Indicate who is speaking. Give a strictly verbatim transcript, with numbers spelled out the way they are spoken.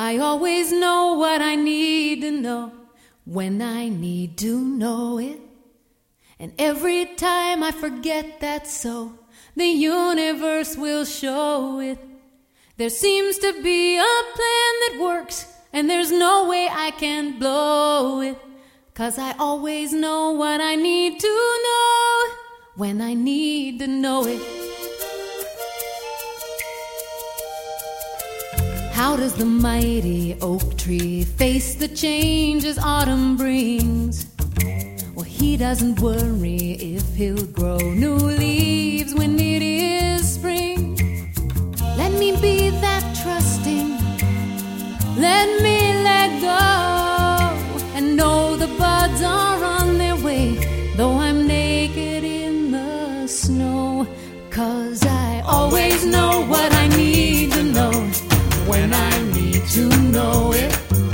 Speaker 1: I always know what I need to know when I need to know it. And every time I forget that's so, the universe will show it. There seems to be a plan that works, and there's no way I can blow it. 'Cause I always know what I need to know when I need to know it. How does the mighty oak tree face the changes autumn brings? Well, he doesn't worry if he'll grow new leaves when it is spring. Let me be that trusting, let me let go, and know the buds are on their way, though I'm naked in the snow. 'Cause I always know what I need to know when I need to know it.